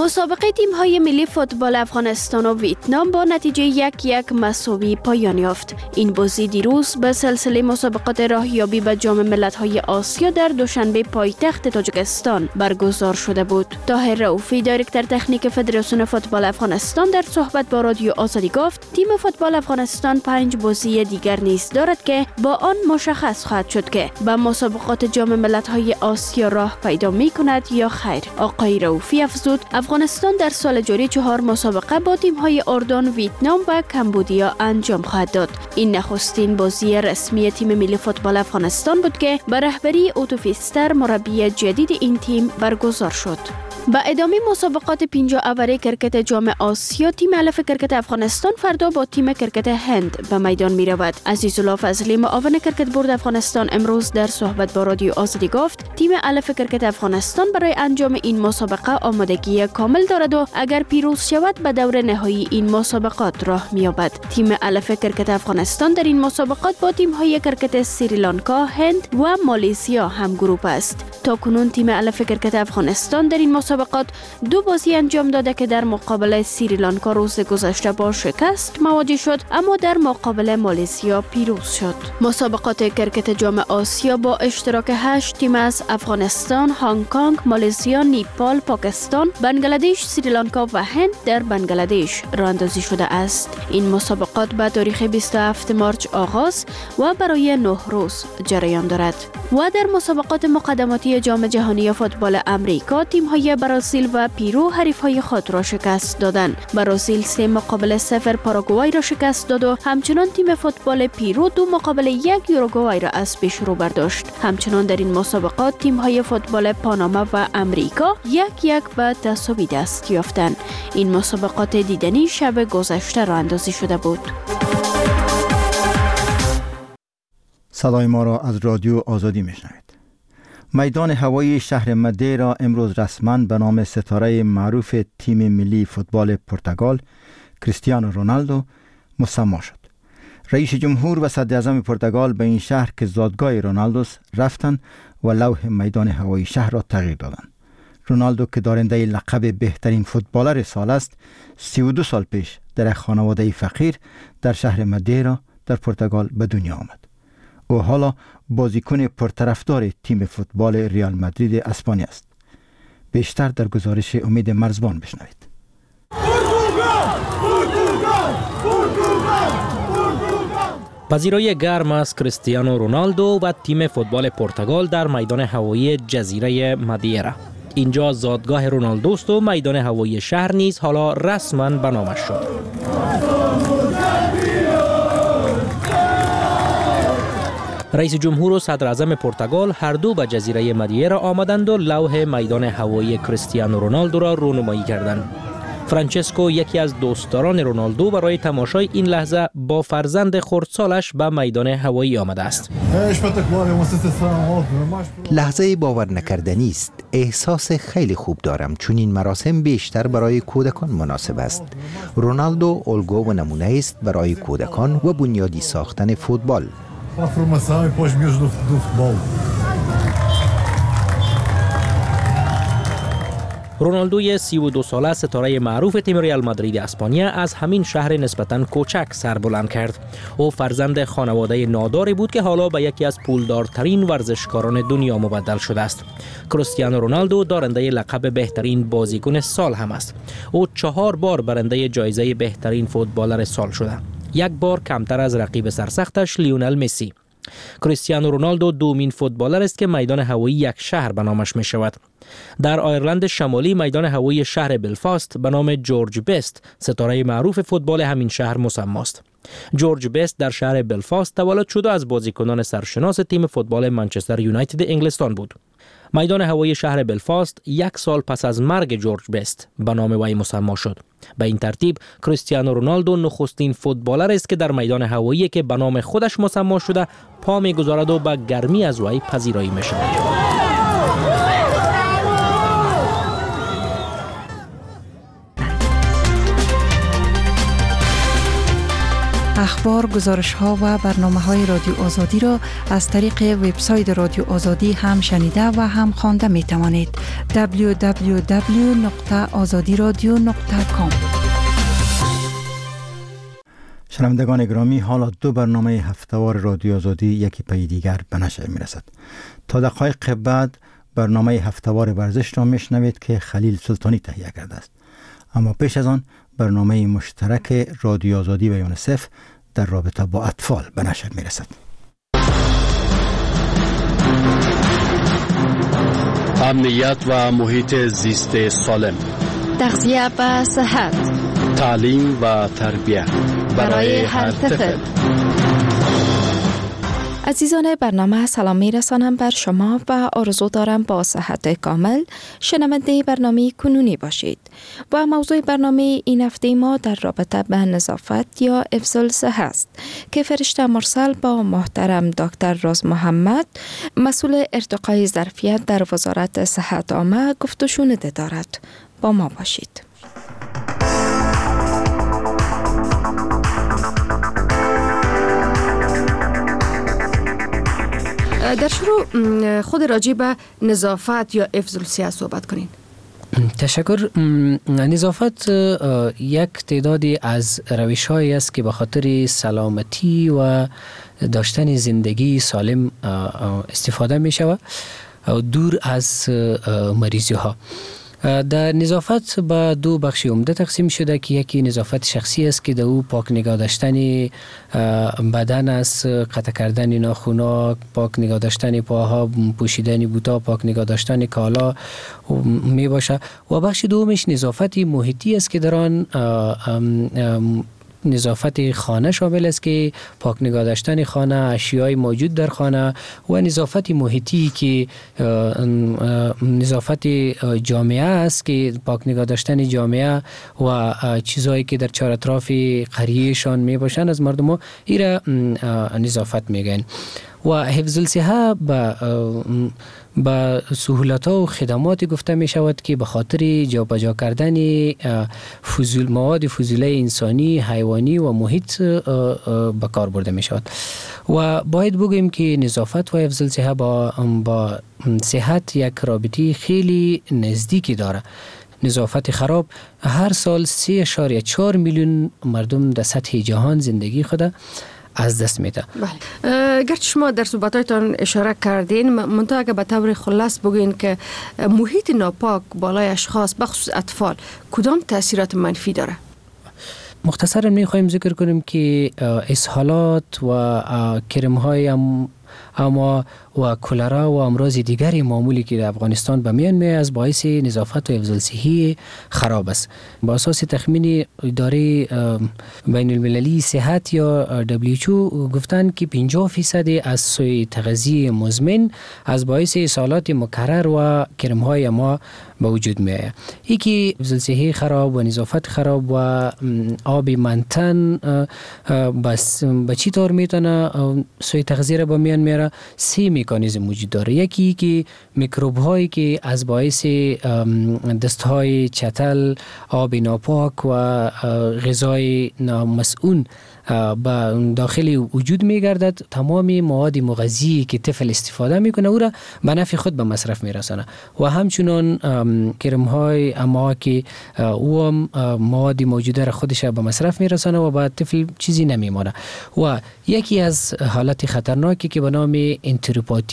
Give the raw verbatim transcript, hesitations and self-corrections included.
مسابقه تیم‌های ملی فوتبال افغانستان و ویتنام با نتیجه یک یک مساوی پایان یافت. این بازی دیروز به سلسله مسابقات راهیابی به جام ملت‌های آسیا در دوشنبه پایتخت تاجیکستان برگزار شده بود. طاهر رؤوفی، دایرکتور تکنیک فدراسیون فوتبال افغانستان، در صحبت با رادیو آزادی گفت تیم فوتبال افغانستان پنج بازی دیگر نیز دارد که با آن مشخص خواهد شد که به مسابقات جام ملت‌های آسیا راه پیدا می‌کند یا خیر. آقای رؤوفی افزود افغانستان در سال جاری چهار مسابقه با تیم‌های اردن، ویتنام و کمبودیا انجام خواهد داد. این نخستین بازی رسمی تیم ملی فوتبال افغانستان بود که به رهبری اوتو فیستر، مربی جدید این تیم، برگزار شد. با ادامه مسابقات پنجاه اوره کرکت جام آسیا، تیم الف کرکت افغانستان فردا با تیم کرکت هند به میدان می رود. عزیزالله فضلی، معاون کرکت بورد افغانستان، امروز در صحبت با رادیو آزادی گفت تیم الف کرکت افغانستان برای انجام این مسابقه آمادگی کامل دارد و اگر پیروز شود به دور نهایی این مسابقات راه می یابد. تیم الف کرکت افغانستان در این مسابقات با تیم های کرکت سریلانکا، هند و مالزیا هم گروپ است. تا کنون تیم الف کرکت افغانستان در این مسابقات دو بازی انجام داده که در مقابل سریلانکا روز گذشته با شکست مواجه شد، اما در مقابل مالزیا پیروز شد. مسابقات کرکت جام آسیا با اشتراک هشت تیم از افغانستان، هنگ کنگ، مالزیا، نیپال، پاکستان، بنگلادش، سریلانکا و هند در بنگلادش راه اندازی شده است. این مسابقات به تاریخ بیست و هفتم مارس آغاز و برای نه روز جریان دارد. و در مسابقات مقدماتی جام جهانی فوتبال امریکا، تیم‌های برزیل و پیرو حریف‌های خود را شکست دادند. برزیل سه مقابل صفر پاراگوئه را شکست داد و همچنان تیم فوتبال پیرو دو مقابل یک یوروگوئه را از پیش رو برداشت. همچنان در این مسابقات تیم‌های فوتبال پاناما و امریکا یک یک به تساوی دست یافتند. این مسابقات دیدنی شب گذشته راه اندازی شده بود. صدای ما را از رادیو آزادی میشنوید. میدان هوایی شهر مدیرا امروز رسما به نام ستاره معروف تیم ملی فوتبال پرتغال کریستیانو رونالدو مسمی شد. رئیس جمهور و صدر اعظم پرتغال به این شهر که زادگاه رونالدوست رفتند و لوح میدان هوایی شهر را تغییر دادند. رونالدو که دارنده لقب بهترین فوتبالر سال است، سی و دو سال پیش در یک خانواده فقیر در شهر مدیرا در پرتغال به دنیا آمد. او حالا بازیکن پرطرفدار تیم فوتبال ریال مادرید اسپانیا است. بیشتر در گزارش امید مرزبان بشنوید. پذیرایی گرم از کریستیانو رونالدو و تیم فوتبال پرتغال در میدان هوایی جزیره مادیرا. اینجا زادگاه رونالدوست و میدان هوایی شهر نیز حالا رسما به نامش شد. رئیس جمهور و صدر اعظم پرتغال هر دو به جزیره مادیرا آمدند و لوح میدان هوایی کریستیانو رونالدو را رونمایی کردند. فرانچسکو، یکی از دوستداران رونالدو، برای تماشای این لحظه با فرزند خردسالش به میدان هوایی آمده است. لحظه باور نکردنی است. احساس خیلی خوب دارم چون این مراسم بیشتر برای کودکان مناسب است. رونالدو الگو و نمونه است برای کودکان و بنیادی ساختن فوتبال. رونالدوی سی و دو ساله ستاره معروف تیم ریال مادرید اسپانیا از همین شهر نسبتاً کوچک سر بلند کرد. او فرزند خانواده ناداری بود که حالا به یکی از پولدارترین ورزشکاران دنیا مبدل شده است. کریستیانو رونالدو دارنده لقب بهترین بازیکن سال هم است. او چهار بار برنده جایزه بهترین فوتبالر سال شده. یک بار کمتر از رقیب سرسختش لیونل مسی. کریستیانو رونالدو دومین فوتبالر است که میدان هوایی یک شهر به نامش می شود. در آیرلند شمالی میدان هوایی شهر بلفاست به نام جورج بست، ستاره معروف فوتبال همین شهر مسمی است. جورج بست در شهر بلفاست تولد شد و از بازیکنان سرشناس تیم فوتبال منچستر یونایتد انگلستان بود. میدان هوایی شهر بلفاست یک سال پس از مرگ جورج بست به نام وی مسمی شد. به این ترتیب کریستیانو رونالدو نخستین فوتبالر است که در میدان هوایی که به نام خودش مسمی شده پا می‌گذارد و به گرمی از وی پذیرایی می‌شود. اخبار، گزارش‌ها و برنامه‌های رادیو آزادی را از طریق وبسایت رادیو آزادی هم شنیده و هم خوانده می‌توانید. دبلیو دبلیو دبلیو نقطه آزادی رادیو نقطه کام. شنوندگان گرامی، حالا دو برنامه هفته‌وار رادیو آزادی یکی پی دیگر به نشر می‌رسد. تا دقایق بعد برنامه هفته‌وار ورزش را میشنوید که خلیل سلطانی تهیه کرده است. اما پیش از آن برنامه مشترک رادیو آزادی و یونیسف در رابطه با اطفال به نشر می‌رسد. امنیت و محیط زیست سالم، تغذیه و صحت، تعلیم و تربیت برای هر طفل. عزیزان برنامه سلام می رسانم بر شما و آرزو دارم با صحت کامل شنونده برنامه کنونی باشید. و موضوع برنامه این هفته ما در رابطه به نظافت یا افضل صحت است که فرشته مرسل با محترم دکتر راز محمد مسئول ارتقای ظرفیت در وزارت صحت عامه گفت و شنوده دارد. با ما باشید. در شروع خود راجع به نظافت یا افضل صحت صحبت کنین. تشکر. نظافت یک تعدادی از روش‌هایی است که به خاطر سلامتی و داشتن زندگی سالم استفاده می شود دور از مریضی ها. در نظافت به دو بخش عمده تقسیم شده که یکی نظافت شخصی است که در او پاک نگاه داشتن بدن است، قطع کردن ناخن‌ها، پاک نگاه داشتن پاها، پوشیدن بوتا، پاک نگاه داشتن کالا می باشه. و بخش دومش نظافت محیطی است که در آن نظافت خانه شامل است که پاک نگاه داشتن خانه، اشیای موجود در خانه، و نظافت محیطی که نظافت جامعه است که پاک نگاه داشتن جامعه و چیزهایی که در چهار اطراف قریهشان می باشند از مردم ها، ایره نظافت میگن. و حفظ الصحه با با سهولت‌ها و خدمات گفته می شود که به خاطر جابجا کردن فضول مواد فضوله انسانی، حیوانی و محیط به کار برده می شود. و باید بگوییم که نظافت و حفظ الصحه با با صحت یک رابطه خیلی نزدیکی داره. نظافت خراب هر سال سه اشاریه چهار میلیون مردم در سطح جهان زندگی خود از دست میده. بله. گرچه شما در صحبتایتان اشاره کردین، منتها اگه به طور خلاص بگین که محیط ناپاک بالای اشخاص بخصوص اطفال کدام تاثیرات منفی داره؟ مختصرا میخوایم ذکر کنیم که اسهالات و کرم‌های اما و کلرا و امراض دیگری معمولی که در افغانستان به میان می از باعث نظافت و حفظ الصحه خراب است. با اساس تخمین اداره بین المللی صحت یا دبلیو اچ او گفتند که پنجاه فیصد از سوء تغذیه مزمن از باعث اسهالات مکرر و کرم‌های ما به وجود می آید. یکی حفظ الصحه خراب و نظافت خراب و آب منتن بس به چی طور میتونه سوء تغذیه را به میان میاره؟ سه مکانیزم وجود داره. یکی که میکروب هایی که از باعث دست های چتل، آب ناپاک و غذای نامسئول به داخل وجود میگردد، تمام مواد مغذی که طفل استفاده میکنه او را به نفع خود به مصرف میرسانه. و همچنان کرم های اما که او مواد موجوده را خودش به مصرف میرسانه و به طفل چیزی نمیمانه. و یکی از حالت خطرناکی که به نام انتروپاتی